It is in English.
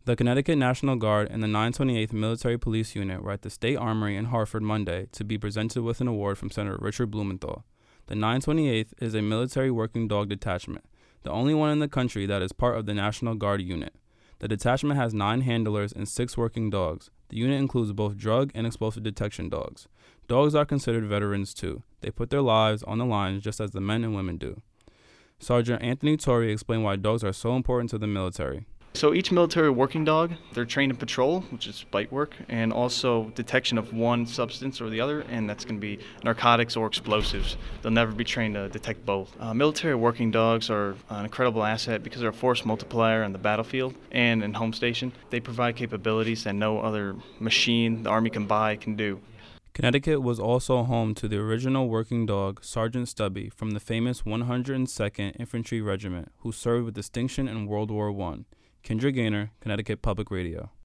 The Connecticut National Guard and the 928th Military Police Unit were at the State Armory in Hartford Monday to be presented with an award from Senator Richard Blumenthal. The 928th is a military working dog detachment, the only one in the country that is part of the National Guard unit. The detachment has 9 handlers and 6 working dogs. The unit includes both drug and explosive detection dogs. Dogs are considered veterans too. They put their lives on the line just as the men and women do. Sergeant Anthony Torrey explained why dogs are so important to the military. So each military working dog, they're trained in patrol, which is bite work, and also detection of one substance or the other, and that's going to be narcotics or explosives. They'll never be trained to detect both. Military working dogs are an incredible asset because they're a force multiplier on the battlefield and in home station. They provide capabilities that no other machine the Army can buy can do. Connecticut was also home to the original working dog, Sergeant Stubby, from the famous 102nd Infantry Regiment, who served with distinction in World War I. Kendra Gaynor, Connecticut Public Radio.